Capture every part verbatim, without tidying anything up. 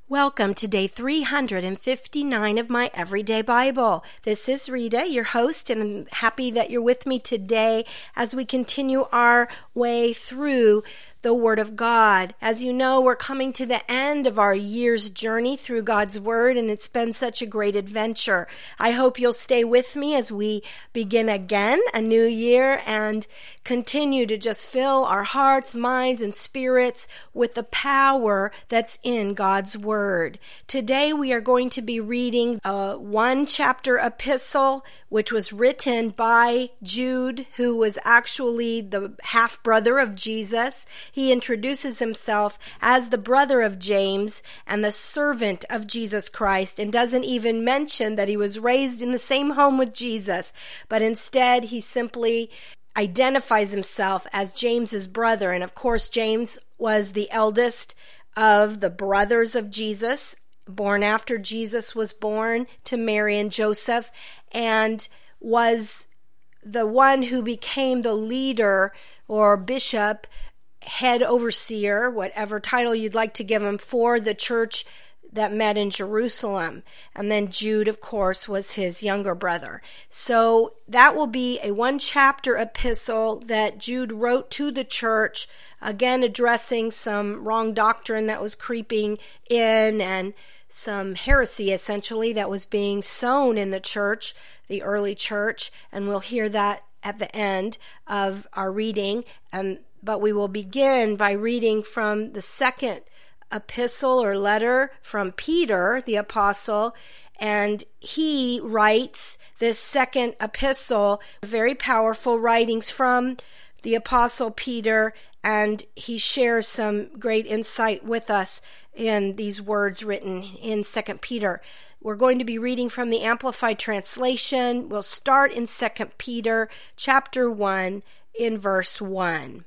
Welcome to day three hundred fifty-nine of my Everyday Bible. This is Rita, your host, and I'm happy that you're with me today as we continue our way through the Word of God. As you know, we're coming to the end of our year's journey through God's Word, and it's been such a great adventure. I hope you'll stay with me as we begin again a new year and continue to just fill our hearts, minds, and spirits with the power that's in God's Word. Today we are going to be reading a one-chapter epistle which was written by Jude, who was actually the half-brother of Jesus. He introduces himself as the brother of James and the servant of Jesus Christ, and doesn't even mention that he was raised in the same home with Jesus, but instead he simply identifies himself as James's brother. And of course, James was the eldest of the brothers of Jesus, born after Jesus was born to Mary and Joseph, and was the one who became the leader or bishop, head overseer, whatever title you'd like to give him, for the church that met in Jerusalem. And then Jude, of course, was his younger brother. So that will be a one-chapter epistle that Jude wrote to the church, again addressing some wrong doctrine that was creeping in and some heresy, essentially, that was being sown in the church, the early church, and we'll hear that at the end of our reading. And but we will begin by reading from the second epistle or letter from Peter, the apostle, and he writes this second epistle, very powerful writings from the apostle Peter, and he shares some great insight with us in these words written in Second Peter. We're going to be reading from the Amplified Translation. We'll start in Second Peter chapter one in verse one.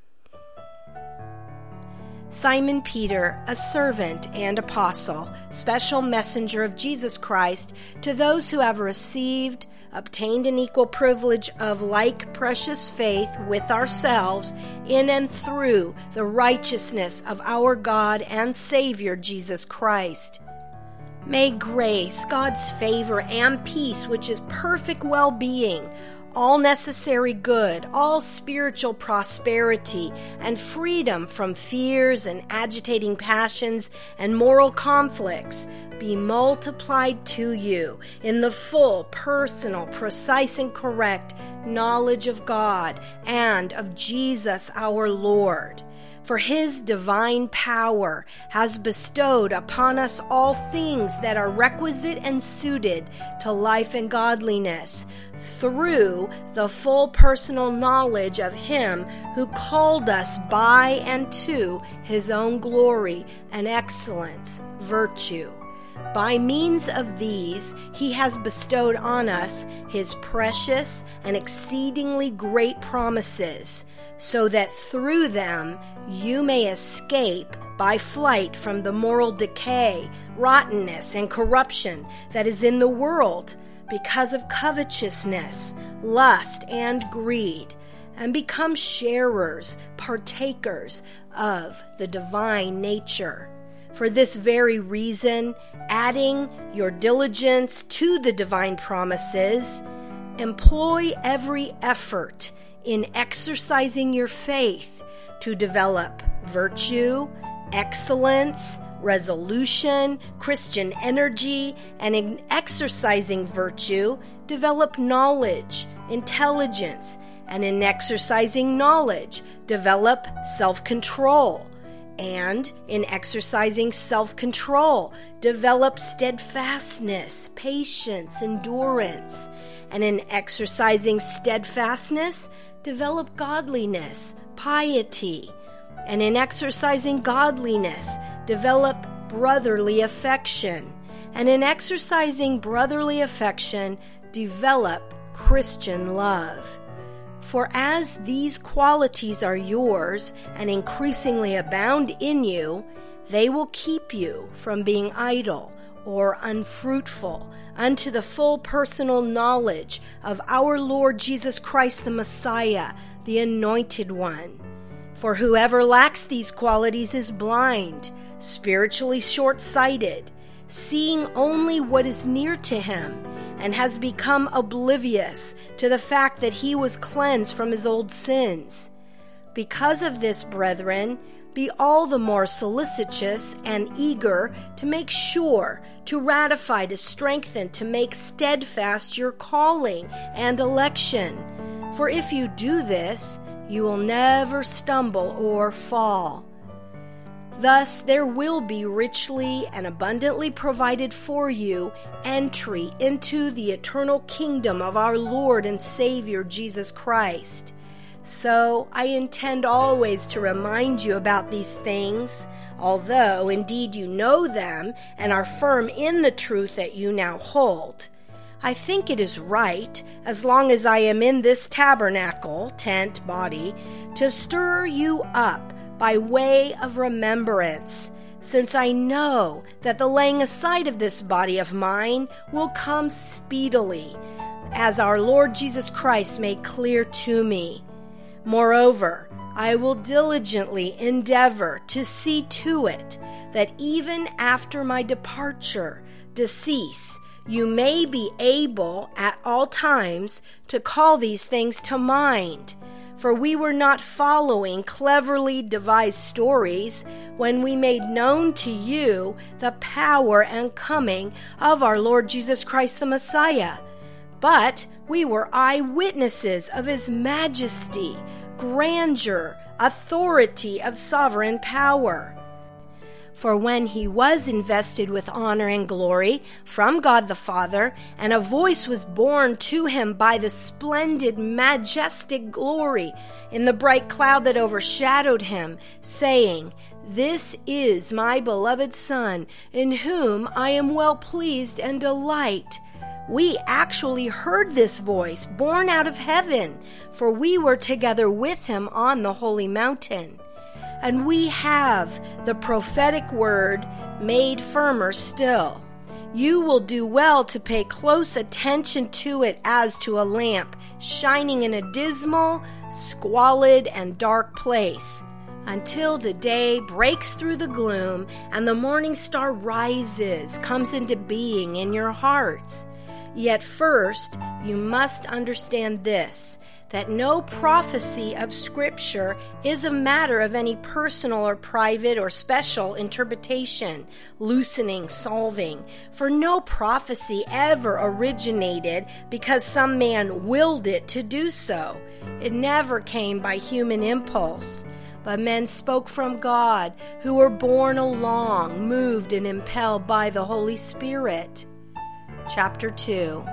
Simon Peter, a servant and apostle, special messenger of Jesus Christ, to those who have received, obtained an equal privilege of like precious faith with ourselves in and through the righteousness of our God and Savior Jesus Christ. May grace, God's favor, and peace, which is perfect well-being, all necessary good, all spiritual prosperity, and freedom from fears and agitating passions and moral conflicts be multiplied to you in the full, personal, precise, and correct knowledge of God and of Jesus our Lord. For his divine power has bestowed upon us all things that are requisite and suited to life and godliness, through the full personal knowledge of him who called us by and to his own glory and excellence, virtue. By means of these, he has bestowed on us his precious and exceedingly great promises, so that through them you may escape by flight from the moral decay, rottenness, and corruption that is in the world because of covetousness, lust, and greed, and become sharers, partakers of the divine nature. For this very reason, adding your diligence to the divine promises, employ every effort in exercising your faith to develop virtue, excellence, resolution, Christian energy, and in exercising virtue, develop knowledge, intelligence, and in exercising knowledge, develop self-control. And in exercising self-control, develop steadfastness, patience, endurance. And in exercising steadfastness, develop godliness, piety. And in exercising godliness, develop brotherly affection. And in exercising brotherly affection, develop Christian love. For as these qualities are yours and increasingly abound in you, they will keep you from being idle or unfruitful unto the full personal knowledge of our Lord Jesus Christ the Messiah, the Anointed One. For whoever lacks these qualities is blind, spiritually short-sighted, seeing only what is near to him, and has become oblivious to the fact that he was cleansed from his old sins. Because of this, brethren, be all the more solicitous and eager to make sure, to ratify, to strengthen, to make steadfast your calling and election. For if you do this, you will never stumble or fall. Thus there will be richly and abundantly provided for you entry into the eternal kingdom of our Lord and Savior Jesus Christ. So I intend always to remind you about these things, although indeed you know them and are firm in the truth that you now hold. I think it is right, as long as I am in this tabernacle, tent, body, to stir you up by way of remembrance, since I know that the laying aside of this body of mine will come speedily, as our Lord Jesus Christ made clear to me. Moreover, I will diligently endeavor to see to it that even after my departure, decease, you may be able at all times to call these things to mind. For we were not following cleverly devised stories when we made known to you the power and coming of our Lord Jesus Christ the Messiah, but we were eyewitnesses of his majesty, grandeur, authority of sovereign power. For when he was invested with honor and glory from God the Father, and a voice was borne to him by the splendid, majestic glory in the bright cloud that overshadowed him, saying, "This is my beloved Son, in whom I am well pleased and delight." We actually heard this voice borne out of heaven, for we were together with him on the holy mountain. And we have the prophetic word made firmer still. You will do well to pay close attention to it as to a lamp shining in a dismal, squalid, and dark place, until the day breaks through the gloom and the morning star rises, comes into being in your hearts. Yet first, you must understand this, that no prophecy of Scripture is a matter of any personal or private or special interpretation, loosening, solving. For no prophecy ever originated because some man willed it to do so. It never came by human impulse. But men spoke from God, who were borne along, moved and impelled by the Holy Spirit. Chapter two.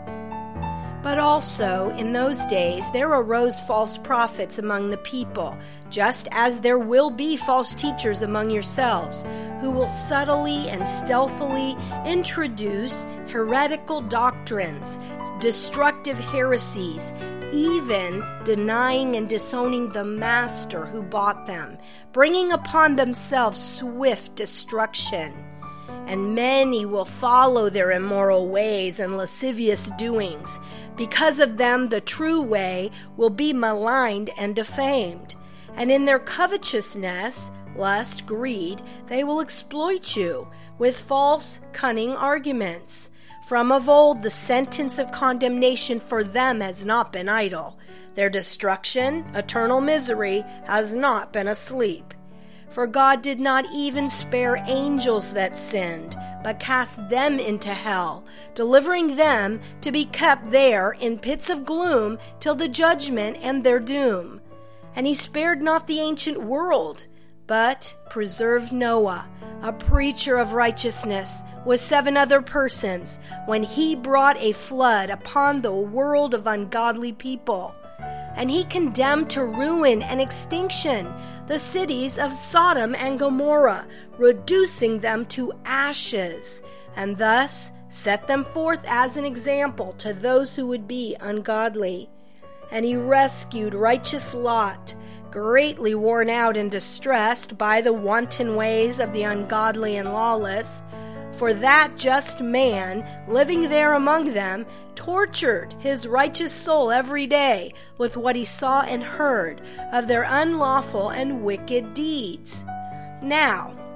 But also, in those days, there arose false prophets among the people, just as there will be false teachers among yourselves, who will subtly and stealthily introduce heretical doctrines, destructive heresies, even denying and disowning the master who bought them, bringing upon themselves swift destruction. And many will follow their immoral ways and lascivious doings. Because of them, the true way will be maligned and defamed. And in their covetousness, lust, greed, they will exploit you with false, cunning arguments. From of old, the sentence of condemnation for them has not been idle. Their destruction, eternal misery, has not been asleep. For God did not even spare angels that sinned, but cast them into hell, delivering them to be kept there in pits of gloom till the judgment and their doom. And he spared not the ancient world, but preserved Noah, a preacher of righteousness, with seven other persons, when he brought a flood upon the world of ungodly people. And he condemned to ruin and extinction the cities of Sodom and Gomorrah, reducing them to ashes, and thus set them forth as an example to those who would be ungodly. And he rescued righteous Lot, greatly worn out and distressed by the wanton ways of the ungodly and lawless. For that just man, living there among them, tortured his righteous soul every day with what he saw and heard of their unlawful and wicked deeds. Now,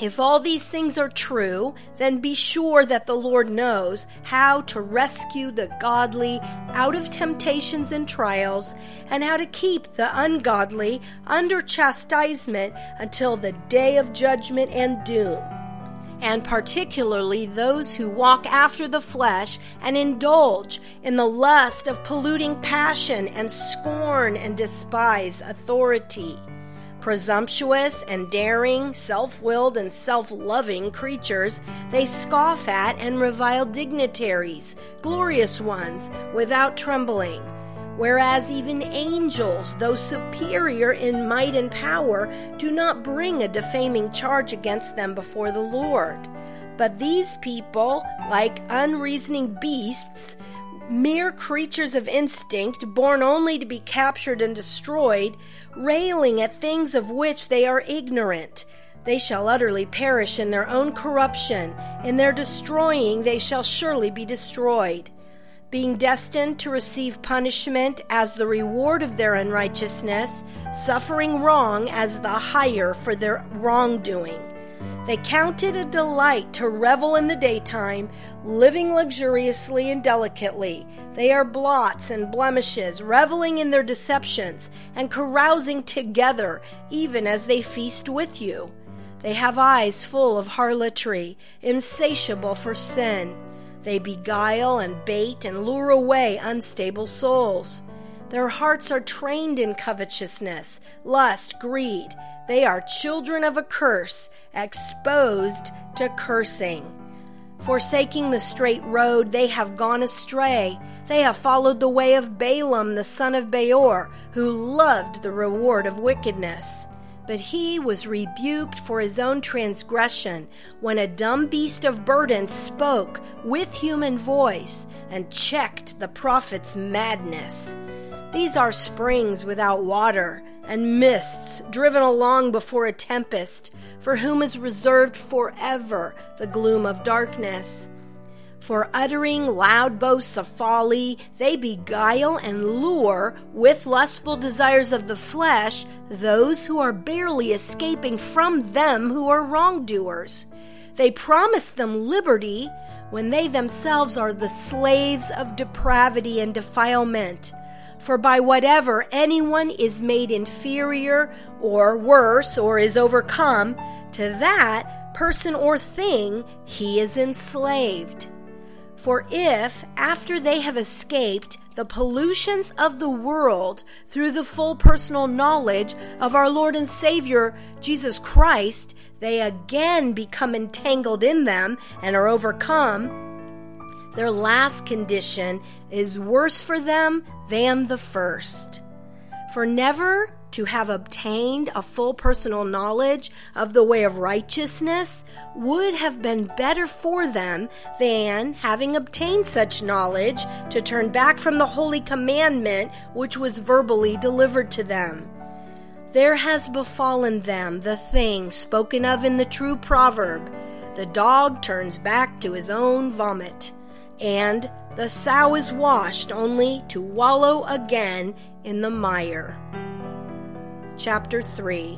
If all these things are true, then be sure that the Lord knows how to rescue the godly out of temptations and trials, and how to keep the ungodly under chastisement until the day of judgment and doom, and particularly those who walk after the flesh and indulge in the lust of polluting passion and scorn and despise authority. Presumptuous and daring, self-willed and self-loving creatures, they scoff at and revile dignitaries, glorious ones, without trembling. Whereas even angels, though superior in might and power, do not bring a defaming charge against them before the Lord. But these people, like unreasoning beasts, mere creatures of instinct, born only to be captured and destroyed, railing at things of which they are ignorant, they shall utterly perish in their own corruption. In their destroying they shall surely be destroyed, being destined to receive punishment as the reward of their unrighteousness, suffering wrong as the hire for their wrongdoing. They count it a delight to revel in the daytime, living luxuriously and delicately. They are blots and blemishes, reveling in their deceptions and carousing together, even as they feast with you. They have eyes full of harlotry, insatiable for sin. They beguile and bait and lure away unstable souls. Their hearts are trained in covetousness, lust, greed. They are children of a curse, exposed to cursing. Forsaking the straight road, they have gone astray. They have followed the way of Balaam, the son of Beor, who loved the reward of wickedness. But he was rebuked for his own transgression when a dumb beast of burden spoke with human voice and checked the prophet's madness. These are springs without water, and mists driven along before a tempest, for whom is reserved forever the gloom of darkness. For uttering loud boasts of folly, they beguile and lure with lustful desires of the flesh those who are barely escaping from them who are wrongdoers. They promise them liberty when they themselves are the slaves of depravity and defilement. For by whatever anyone is made inferior or worse or is overcome, to that person or thing he is enslaved. For if, after they have escaped the pollutions of the world through the full personal knowledge of our Lord and Savior Jesus Christ, they again become entangled in them and are overcome, their last condition is worse for them than the first. For never to have obtained a full personal knowledge of the way of righteousness would have been better for them than, having obtained such knowledge, to turn back from the holy commandment which was verbally delivered to them. There has befallen them the thing spoken of in the true proverb, the dog turns back to his own vomit, and the sow is washed only to wallow again in the mire. Chapter three.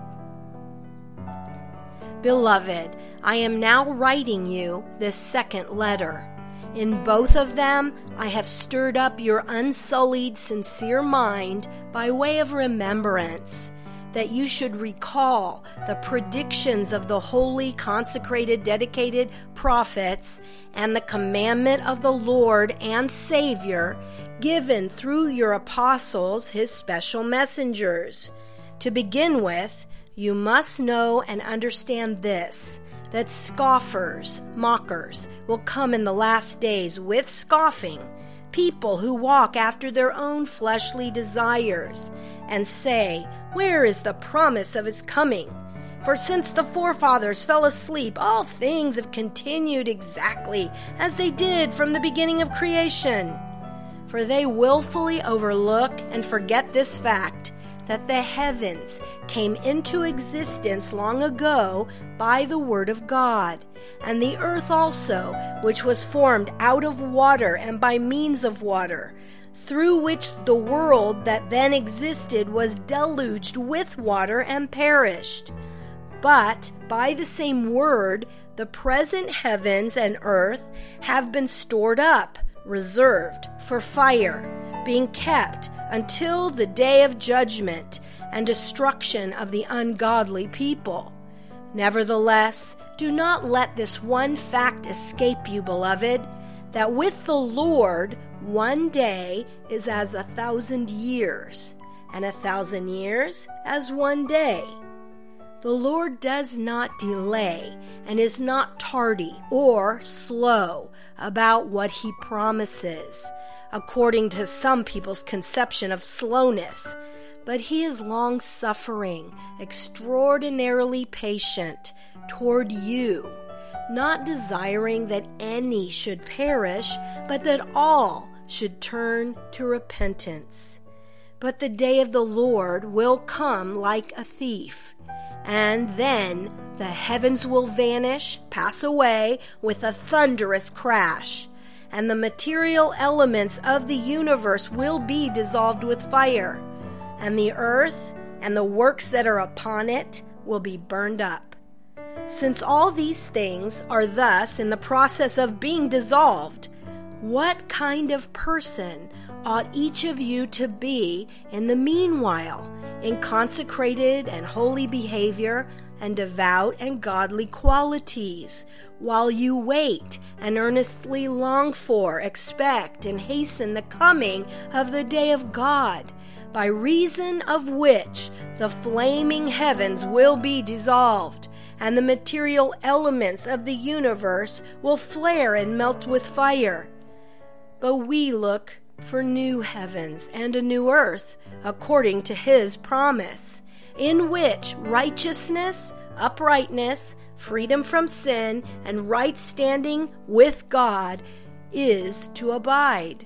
Beloved, I am now writing you this second letter. In both of them I have stirred up your unsullied, sincere mind by way of remembrance, that you should recall the predictions of the holy, consecrated, dedicated prophets and the commandment of the Lord and Savior given through your apostles, his special messengers. To begin with, you must know and understand this, that scoffers, mockers, will come in the last days with scoffing, people who walk after their own fleshly desires, and say, "Where is the promise of his coming? For since the forefathers fell asleep, all things have continued exactly as they did from the beginning of creation." For they willfully overlook and forget this fact, that the heavens came into existence long ago by the word of God, and the earth also, which was formed out of water and by means of water, through which the world that then existed was deluged with water and perished. But by the same word, the present heavens and earth have been stored up, reserved for fire, being kept until the day of judgment and destruction of the ungodly people. Nevertheless, do not let this one fact escape you, beloved, that with the Lord one day is as a thousand years, and a thousand years as one day. The Lord does not delay and is not tardy or slow about what he promises, according to some people's conception of slowness, but he is long-suffering, extraordinarily patient toward you, not desiring that any should perish, but that all should turn to repentance. But the day of the Lord will come like a thief, and then the heavens will vanish, pass away with a thunderous crash, and the material elements of the universe will be dissolved with fire, and the earth and the works that are upon it will be burned up. Since all these things are thus in the process of being dissolved, what kind of person ought each of you to be in the meanwhile, in consecrated and holy behavior and devout and godly qualities, while you wait and earnestly long for, expect, and hasten the coming of the day of God, by reason of which the flaming heavens will be dissolved, and the material elements of the universe will flare and melt with fire. But we look for new heavens and a new earth, according to his promise, in which righteousness, uprightness, freedom from sin, and right standing with God is to abide.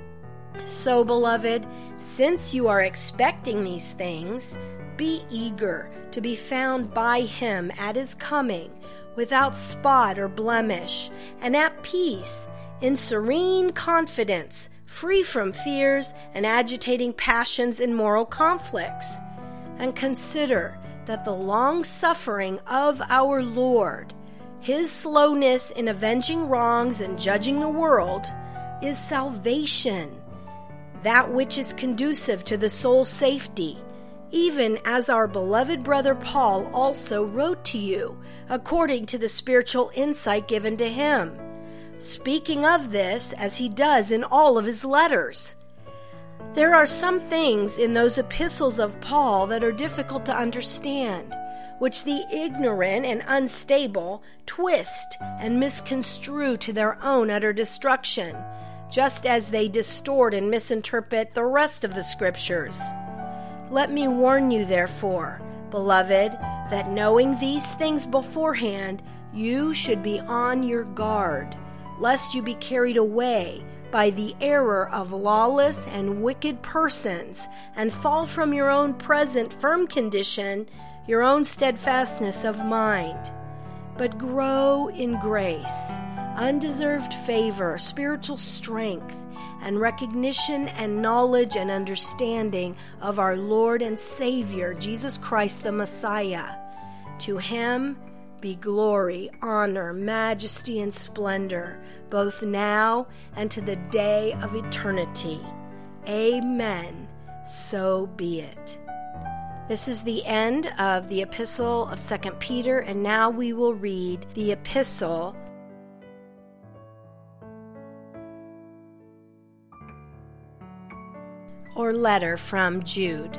So, beloved, since you are expecting these things, be eager to be found by him at his coming, without spot or blemish, and at peace, in serene confidence, free from fears and agitating passions and moral conflicts. And consider that the long-suffering of our Lord, his slowness in avenging wrongs and judging the world, is salvation, that which is conducive to the soul's safety, even as our beloved brother Paul also wrote to you, according to the spiritual insight given to him, speaking of this as he does in all of his letters. There are some things in those epistles of Paul that are difficult to understand, which the ignorant and unstable twist and misconstrue to their own utter destruction, just as they distort and misinterpret the rest of the Scriptures. Let me warn you, therefore, beloved, that knowing these things beforehand, you should be on your guard, lest you be carried away by the error of lawless and wicked persons, and fall from your own present firm condition, your own steadfastness of mind. But grow in grace, undeserved favor, spiritual strength, and recognition and knowledge and understanding of our Lord and Savior, Jesus Christ the Messiah. To him be glory, honor, majesty, and splendor, both now and to the day of eternity. Amen. So be it. This is the end of the epistle of Second Peter, and now we will read the epistle or letter from Jude.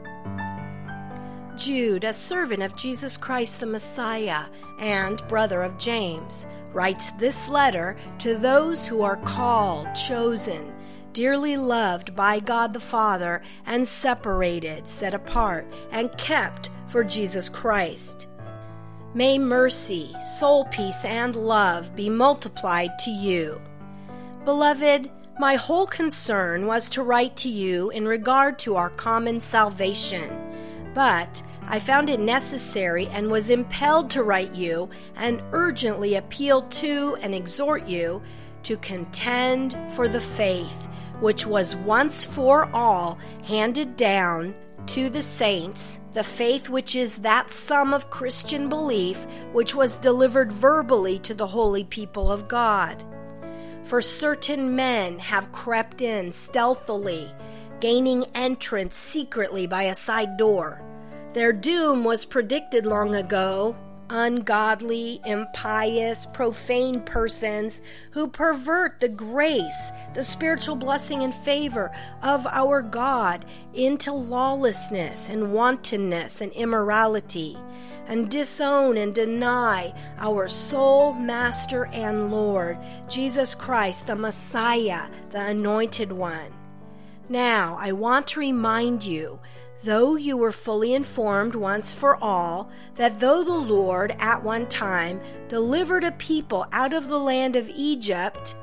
Jude, a servant of Jesus Christ the Messiah and brother of James, writes this letter to those who are called, chosen, dearly loved by God the Father, and separated, set apart, and kept for Jesus Christ. May mercy, soul peace, and love be multiplied to you. Beloved, my whole concern was to write to you in regard to our common salvation, but I found it necessary and was impelled to write you and urgently appeal to and exhort you to contend for the faith which was once for all handed down to the saints the faith which is that sum of Christian belief which was delivered verbally to the holy people of God. For certain men have crept in stealthily, gaining entrance secretly by a side door. Their doom was predicted long ago. Ungodly, impious, profane persons who pervert the grace, the spiritual blessing and favor of our God into lawlessness and wantonness and immorality, and disown and deny our sole Master and Lord, Jesus Christ, the Messiah, the Anointed One. Now, I want to remind you, though you were fully informed once for all, that though the Lord at one time delivered a people out of the land of Egypt,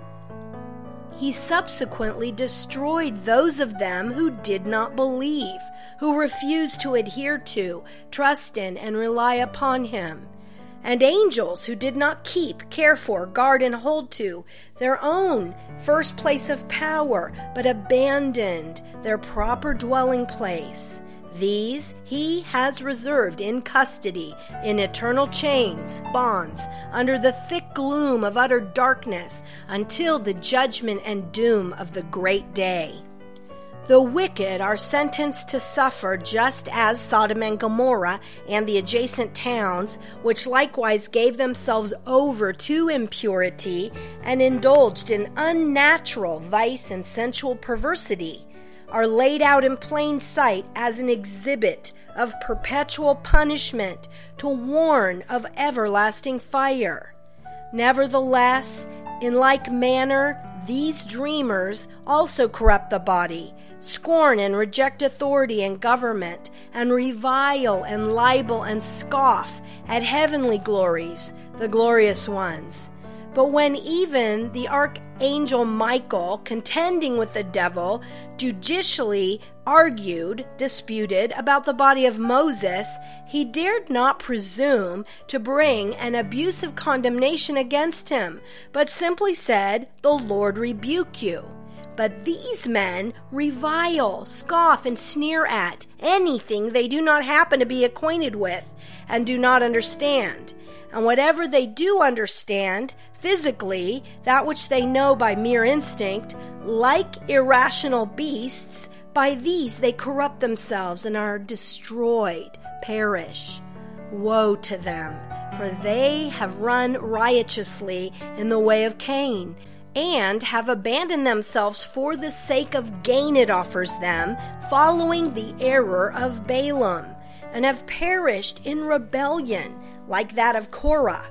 he subsequently destroyed those of them who did not believe, who refused to adhere to, trust in, and rely upon him. And angels who did not keep, care for, guard, and hold to their own first place of power, but abandoned their proper dwelling place. These he has reserved in custody, in eternal chains, bonds, under the thick gloom of utter darkness, until the judgment and doom of the great day. The wicked are sentenced to suffer just as Sodom and Gomorrah and the adjacent towns, which likewise gave themselves over to impurity and indulged in unnatural vice and sensual perversity, are laid out in plain sight as an exhibit of perpetual punishment to warn of everlasting fire. Nevertheless, in like manner, these dreamers also corrupt the body, scorn and reject authority and government, and revile and libel and scoff at heavenly glories, the glorious ones. But when even the archangel Michael, contending with the devil, judicially argued, disputed about the body of Moses, he dared not presume to bring an abusive condemnation against him, but simply said, "The Lord rebuke you." But these men revile, scoff, and sneer at anything they do not happen to be acquainted with and do not understand. And whatever they do understand, physically, that which they know by mere instinct, like irrational beasts, by these they corrupt themselves and are destroyed, perish. Woe to them, for they have run riotously in the way of Cain, and have abandoned themselves for the sake of gain it offers them, following the error of Balaam, and have perished in rebellion, like that of Korah.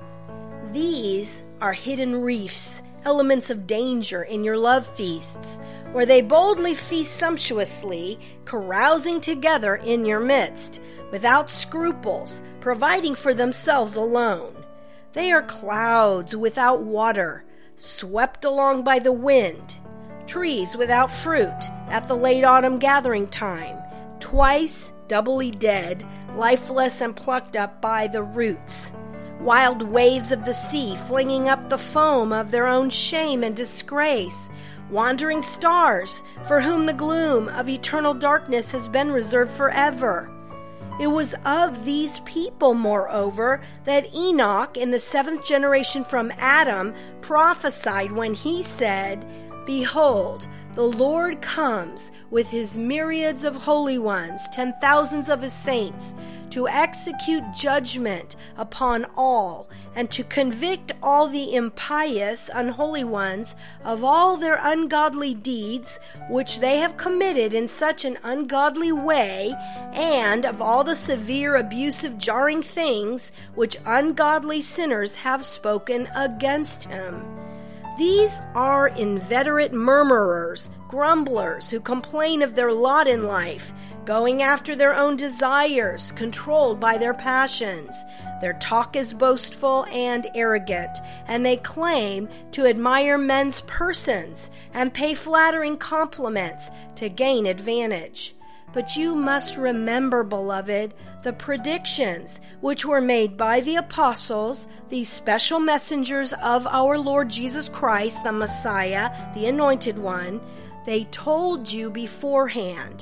These are hidden reefs, elements of danger in your love feasts, where they boldly feast sumptuously, carousing together in your midst, without scruples, providing for themselves alone. They are clouds without water, swept along by the wind, trees without fruit at the late autumn gathering time, twice doubly dead, lifeless and plucked up by the roots, wild waves of the sea flinging up the foam of their own shame and disgrace, wandering stars for whom the gloom of eternal darkness has been reserved forever. It was of these people, moreover, that Enoch, in the seventh generation from Adam, prophesied when he said, "Behold, the Lord comes with his myriads of holy ones, ten thousands of his saints, to execute judgment upon all, and to convict all the impious, unholy ones of all their ungodly deeds which they have committed in such an ungodly way, and of all the severe, abusive, jarring things which ungodly sinners have spoken against him." These are inveterate murmurers, grumblers, who complain of their lot in life, going after their own desires, controlled by their passions. Their talk is boastful and arrogant, and they claim to admire men's persons and pay flattering compliments to gain advantage. But you must remember, beloved, the predictions which were made by the apostles, these special messengers of our Lord Jesus Christ, the Messiah, the Anointed One. They told you beforehand.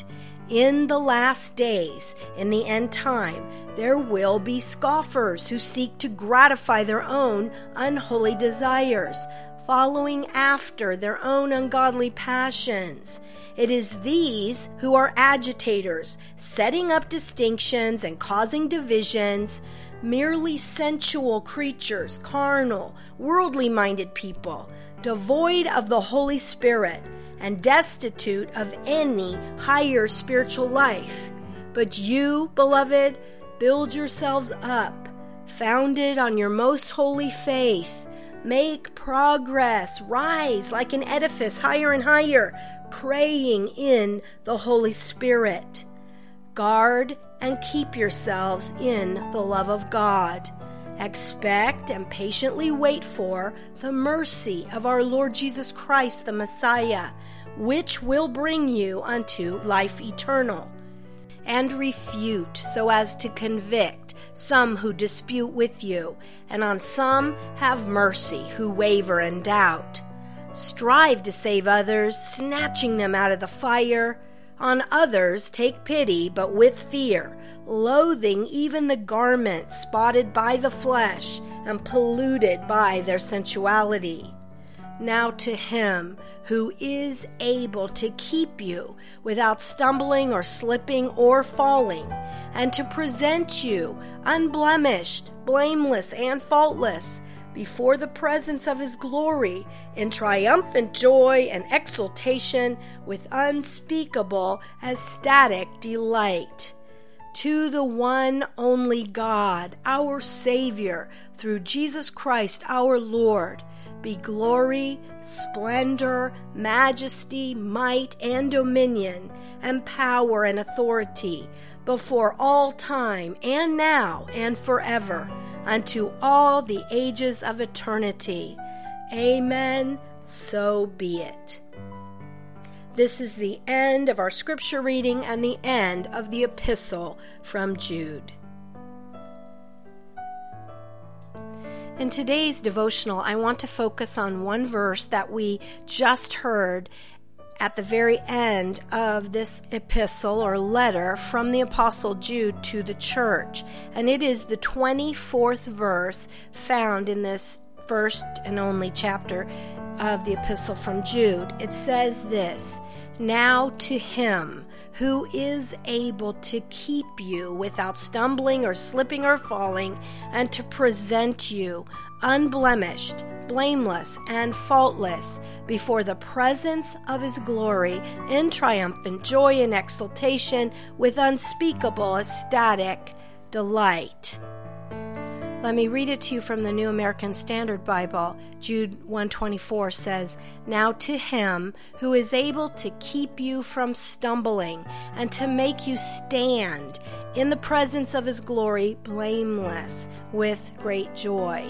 In the last days, in the end time, there will be scoffers who seek to gratify their own unholy desires, following after their own ungodly passions. It is these who are agitators, setting up distinctions and causing divisions, merely sensual creatures, carnal, worldly-minded people, devoid of the Holy Spirit, and destitute of any higher spiritual life. But you, beloved, build yourselves up, founded on your most holy faith. Make progress, rise like an edifice higher and higher, praying in the Holy Spirit. Guard and keep yourselves in the love of God. Expect and patiently wait for the mercy of our Lord Jesus Christ, the Messiah, which will bring you unto life eternal. And refute, so as to convict some who dispute with you, and on some have mercy who waver and doubt. Strive to save others, snatching them out of the fire. On others take pity, but with fear, loathing even the garment spotted by the flesh and polluted by their sensuality. Now to him who is able to keep you without stumbling or slipping or falling, and to present you unblemished, blameless, and faultless before the presence of his glory in triumphant joy and exultation with unspeakable, ecstatic delight. To the one only God, our Savior, through Jesus Christ our Lord, be glory, splendor, majesty, might, and dominion, and power and authority, before all time, and now, and forever, unto all the ages of eternity. Amen. So be it. This is the end of our scripture reading and the end of the epistle from Jude. In today's devotional, I want to focus on one verse that we just heard at the very end of this epistle or letter from the Apostle Jude to the church. And it is the twenty-fourth verse found in this first and only chapter of the epistle from Jude. It says this: "Now to him who is able to keep you without stumbling or slipping or falling, and to present you unblemished, blameless, and faultless before the presence of his glory in triumphant joy and exultation with unspeakable ecstatic delight." Let me read it to you from the New American Standard Bible. Jude one twenty-four says, "Now to him who is able to keep you from stumbling and to make you stand in the presence of his glory blameless with great joy."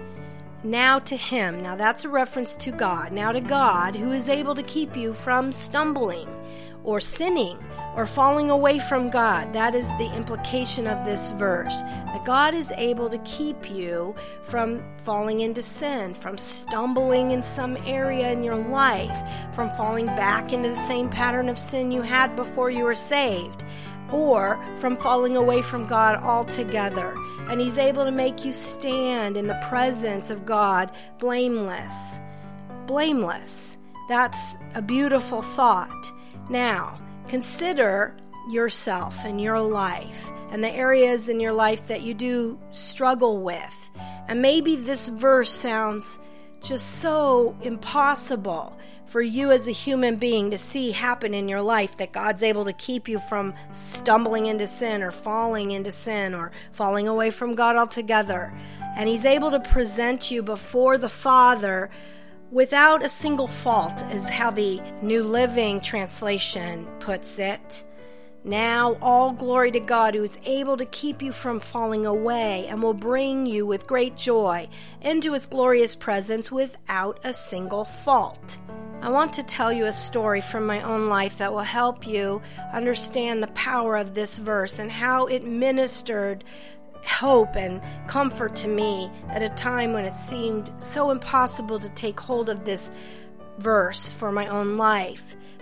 Now to him. Now that's a reference to God. Now to God who is able to keep you from stumbling or sinning or falling away from God. That is the implication of this verse. That God is able to keep you from falling into sin, from stumbling in some area in your life, from falling back into the same pattern of sin you had before you were saved, or from falling away from God altogether. And he's able to make you stand in the presence of God blameless. Blameless. That's a beautiful thought. Now, consider yourself and your life and the areas in your life that you do struggle with. And maybe this verse sounds just so impossible for you as a human being to see happen in your life, that God's able to keep you from stumbling into sin or falling into sin or falling away from God altogether. And he's able to present you before the Father without a single fault, is how the New Living Translation puts it. Now all glory to God, who is able to keep you from falling away and will bring you with great joy into his glorious presence without a single fault. I want to tell you a story from my own life that will help you understand the power of this verse and how it ministered hope and comfort to me at a time when it seemed so impossible to take hold of this verse for my own life.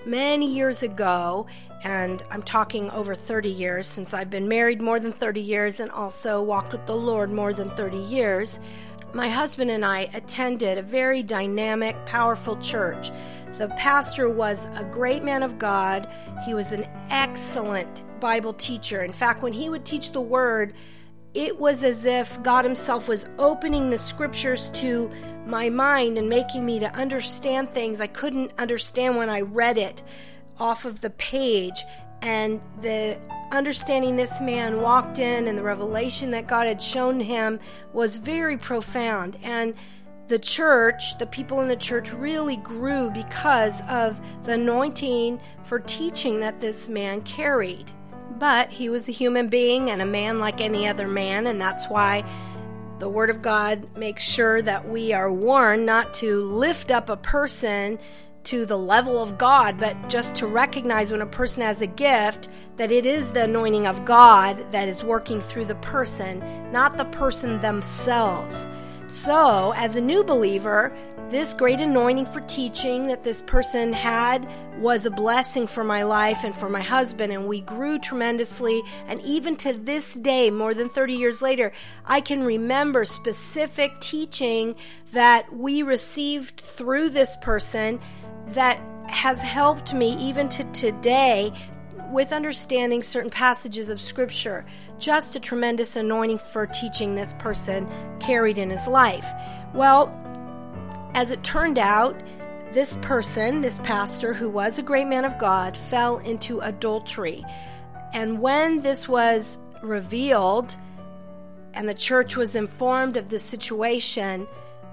many years ago, and I'm talking over thirty years since I've been married more than thirty years and also walked with the Lord more than thirty years. My husband and I attended a very dynamic, powerful church. The pastor was a great man of God. He was an excellent Bible teacher. In fact, when he would teach the Word, it was as if God Himself was opening the Scriptures to my mind and making me to understand things I couldn't understand when I read it off of the page. And the understanding this man walked in and the revelation that God had shown him was very profound. And the church, the people in the church really grew because of the anointing for teaching that this man carried. But he was a human being and a man like any other man, and that's why the Word of God makes sure that we are warned not to lift up a person to the level of God, but just to recognize when a person has a gift that it is the anointing of God that is working through the person, not the person themselves. So, as a new believer, this great anointing for teaching that this person had was a blessing for my life and for my husband, and we grew tremendously. And even to this day, more than thirty years later, I can remember specific teaching that we received through this person that has helped me even to today with understanding certain passages of Scripture. Just a tremendous anointing for teaching this person carried in his life. Well, as it turned out, this person, this pastor, who was a great man of God, fell into adultery. And when this was revealed and the church was informed of the situation,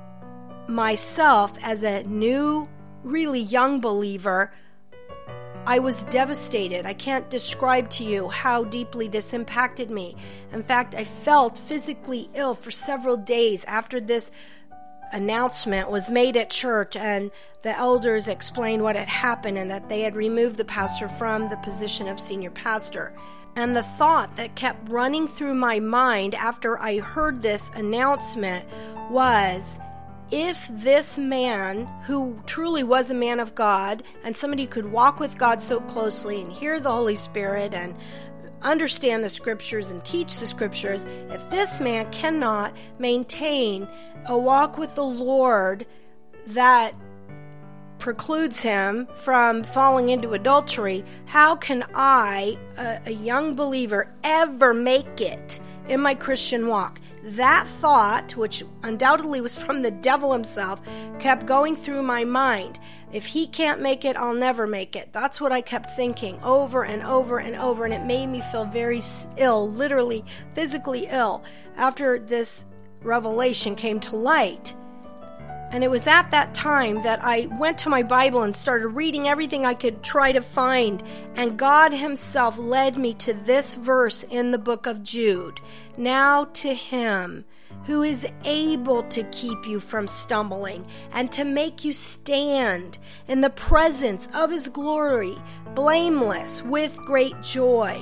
myself, as a new, really young believer, I was devastated. I can't describe to you how deeply this impacted me. In fact, I felt physically ill for several days after this announcement was made at church and the elders explained what had happened and that they had removed the pastor from the position of senior pastor. And the thought that kept running through my mind after I heard this announcement was, if this man, who truly was a man of God and somebody who could walk with God so closely and hear the Holy Spirit and understand the Scriptures and teach the Scriptures, if this man cannot maintain a walk with the Lord that precludes him from falling into adultery, how can I, a, a young believer, ever make it in my Christian walk? That thought, which undoubtedly was from the devil himself, kept going through my mind. If he can't make it, I'll never make it. That's what I kept thinking over and over and over, and it made me feel very ill, literally, physically ill, after this revelation came to light. And it was at that time that I went to my Bible and started reading everything I could try to find. And God Himself led me to this verse in the book of Jude. Now to Him who is able to keep you from stumbling and to make you stand in the presence of His glory, blameless with great joy.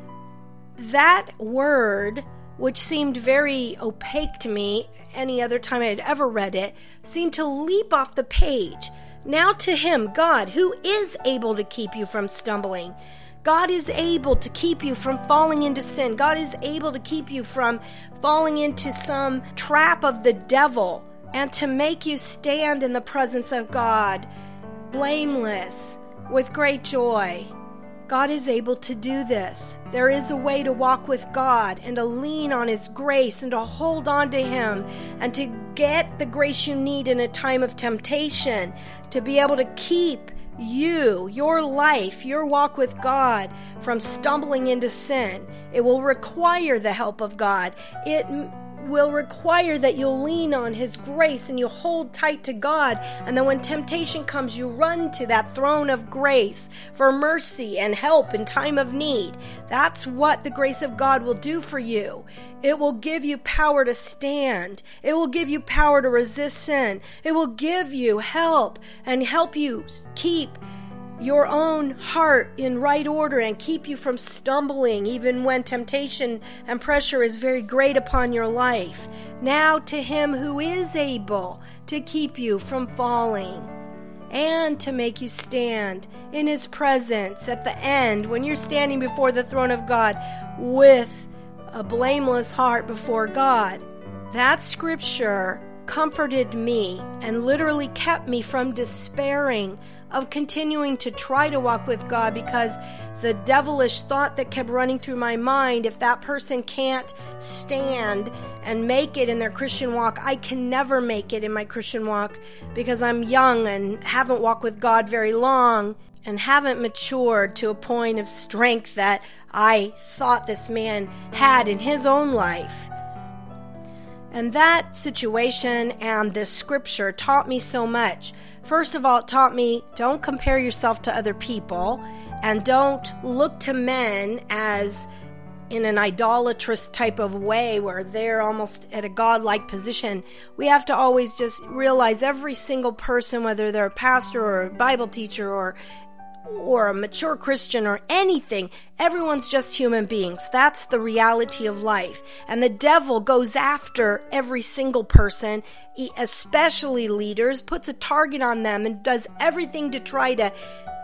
That word, which seemed very opaque to me any other time I had ever read it, seemed to leap off the page. Now to Him, God, who is able to keep you from stumbling. God is able to keep you from falling into sin. God is able to keep you from falling into some trap of the devil and to make you stand in the presence of God, blameless, with great joy. God is able to do this. There is a way to walk with God and to lean on His grace and to hold on to Him and to get the grace you need in a time of temptation, to be able to keep you, your life, your walk with God from stumbling into sin. It will require the help of God. It will require that you'll lean on His grace and you hold tight to God. And then when temptation comes, you run to that throne of grace for mercy and help in time of need. That's what the grace of God will do for you. It will give you power to stand. It will give you power to resist sin. It will give you help and help you keep your own heart in right order and keep you from stumbling even when temptation and pressure is very great upon your life. Now to Him who is able to keep you from falling and to make you stand in His presence at the end when you're standing before the throne of God with a blameless heart before God. That scripture comforted me and literally kept me from despairing of continuing to try to walk with God, because the devilish thought that kept running through my mind, if that person can't stand and make it in their Christian walk, I can never make it in my Christian walk because I'm young and haven't walked with God very long and haven't matured to a point of strength that I thought this man had in his own life. And that situation and this scripture taught me so much. First of all, it taught me, don't compare yourself to other people, and don't look to men as in an idolatrous type of way where they're almost at a godlike position. We have to always just realize every single person, whether they're a pastor or a Bible teacher or or a mature Christian or anything, everyone's just human beings. That's the reality of life. And the devil goes after every single person, especially leaders, puts a target on them and does everything to try to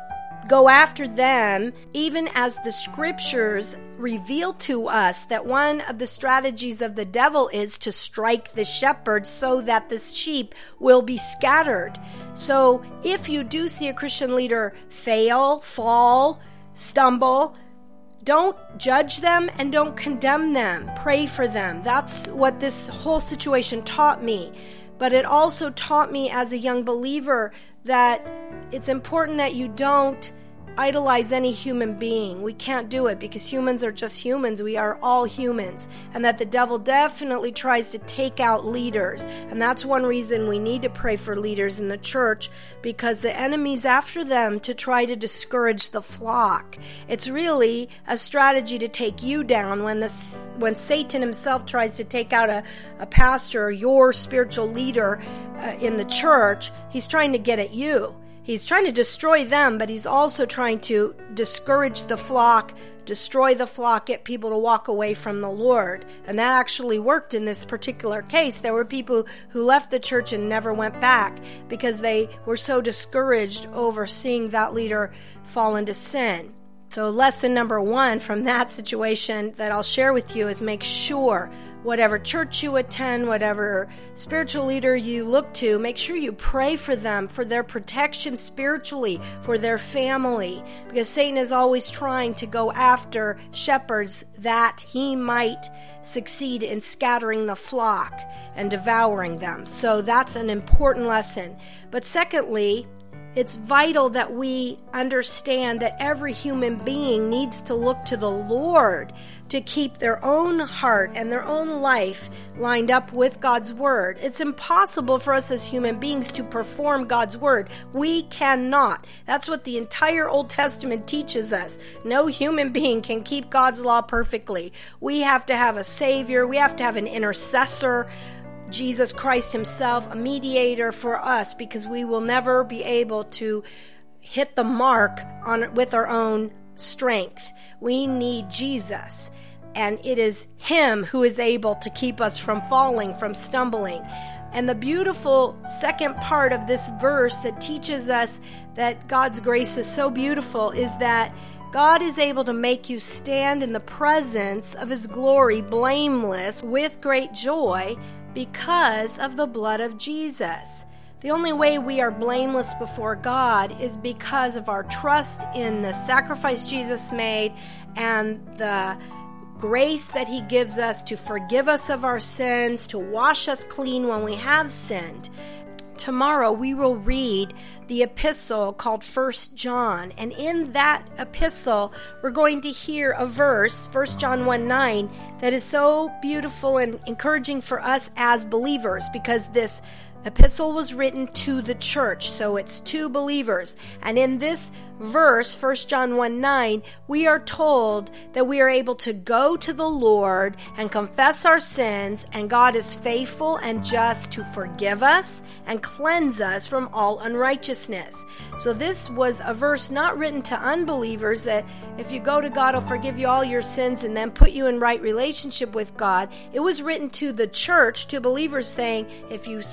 go after them, even as the scriptures reveal to us that one of the strategies of the devil is to strike the shepherd so that the sheep will be scattered. So if you do see a Christian leader fail, fall, stumble, don't judge them and don't condemn them. Pray for them. That's what this whole situation taught me. But it also taught me as a young believer that it's important that you don't idolize any human being. We can't do it because humans are just humans. We are all humans. And that the devil definitely tries to take out leaders. And that's one reason we need to pray for leaders in the church, because the enemy's after them to try to discourage the flock. It's really a strategy to take you down. When the when Satan himself tries to take out a, a pastor or your spiritual leader uh, in the church, he's trying to get at you. He's trying to destroy them, but he's also trying to discourage the flock, destroy the flock, get people to walk away from the Lord. And that actually worked in this particular case. There were people who left the church and never went back because they were so discouraged over seeing that leader fall into sin. So lesson number one from that situation that I'll share with you is make sure whatever church you attend, whatever spiritual leader you look to, make sure you pray for them, for their protection spiritually, for their family, because Satan is always trying to go after shepherds that he might succeed in scattering the flock and devouring them. So that's an important lesson. But secondly, it's vital that we understand that every human being needs to look to the Lord to keep their own heart and their own life lined up with God's Word. It's impossible for us as human beings to perform God's Word. We cannot. That's what the entire Old Testament teaches us. No human being can keep God's law perfectly. We have to have a Savior. We have to have an intercessor, Jesus Christ himself, a mediator for us, because we will never be able to hit the mark on with our own strength. We need Jesus, and it is him who is able to keep us from falling, from stumbling. And the beautiful second part of this verse that teaches us that God's grace is so beautiful is that God is able to make you stand in the presence of his glory blameless with great joy because of the blood of Jesus. The only way we are blameless before God is because of our trust in the sacrifice Jesus made and the grace that he gives us to forgive us of our sins, to wash us clean when we have sinned. Tomorrow we will read the epistle called First John, and in that epistle we're going to hear a verse, First John one nine, that is so beautiful and encouraging for us as believers, because this epistle was written to the church, so it's to believers. And in this verse, First John one nine, we are told that we are able to go to the Lord and confess our sins, and God is faithful and just to forgive us and cleanse us from all unrighteousness. So this was a verse not written to unbelievers, that if you go to God, he'll forgive you all your sins and then put you in right relationship with God. It was written to the church, to believers, saying, if you stumble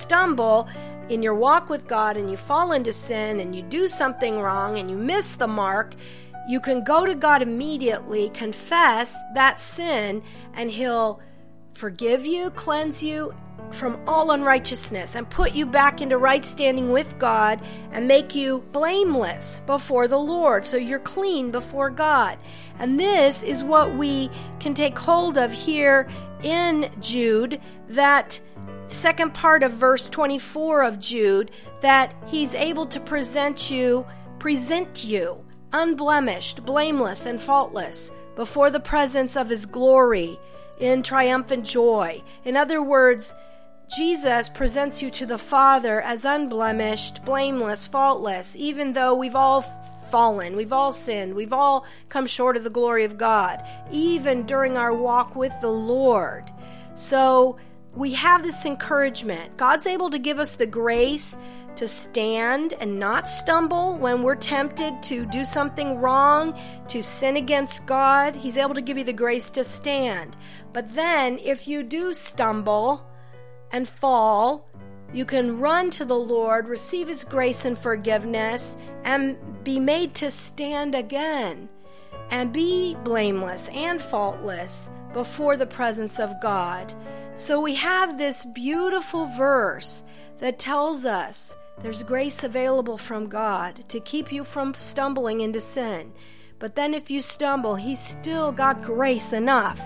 possible in your walk with God and you fall into sin and you do something wrong and you miss the mark, you can go to God immediately, confess that sin, and He'll forgive you, cleanse you from all unrighteousness, and put you back into right standing with God and make you blameless before the Lord. So you're clean before God. And this is what we can take hold of here in Jude, that second part of verse twenty-four of Jude, that He's able to present you, present you unblemished, blameless, and faultless before the presence of His glory in triumphant joy. In other words, Jesus presents you to the Father as unblemished, blameless, faultless, even though we've all fallen, we've all sinned, we've all come short of the glory of God, even during our walk with the Lord. So we have this encouragement. God's able to give us the grace to stand and not stumble when we're tempted to do something wrong, to sin against God. He's able to give you the grace to stand. But then if you do stumble and fall, you can run to the Lord, receive His grace and forgiveness, and be made to stand again and be blameless and faultless before the presence of God. So we have this beautiful verse that tells us there's grace available from God to keep you from stumbling into sin. But then if you stumble, He's still got grace enough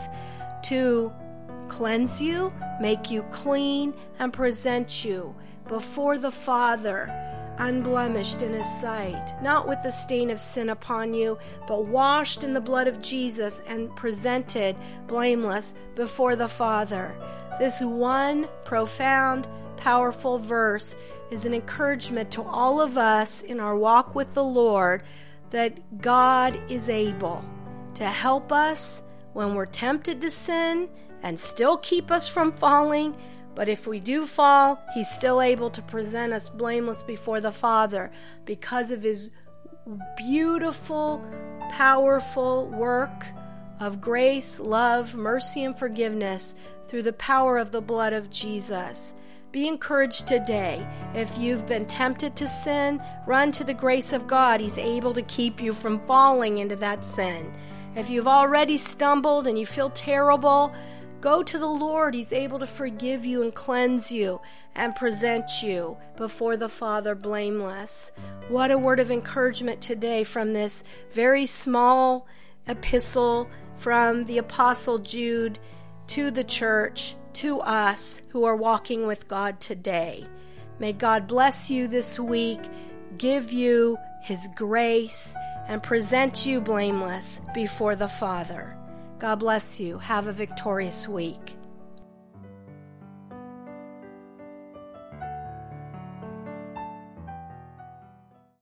to cleanse you, make you clean, and present you before the Father, unblemished in His sight, not with the stain of sin upon you, but washed in the blood of Jesus and presented blameless before the Father. This one profound, powerful verse is an encouragement to all of us in our walk with the Lord, that God is able to help us when we're tempted to sin and still keep us from falling. But if we do fall, He's still able to present us blameless before the Father because of His beautiful, powerful work of grace, love, mercy, and forgiveness through the power of the blood of Jesus. Be encouraged today. If you've been tempted to sin, run to the grace of God. He's able to keep you from falling into that sin. If you've already stumbled and you feel terrible, go to the Lord. He's able to forgive you and cleanse you and present you before the Father blameless. What a word of encouragement today from this very small epistle from the Apostle Jude to the church, to us who are walking with God today. May God bless you this week, give you His grace, and present you blameless before the Father. God bless you. Have a victorious week.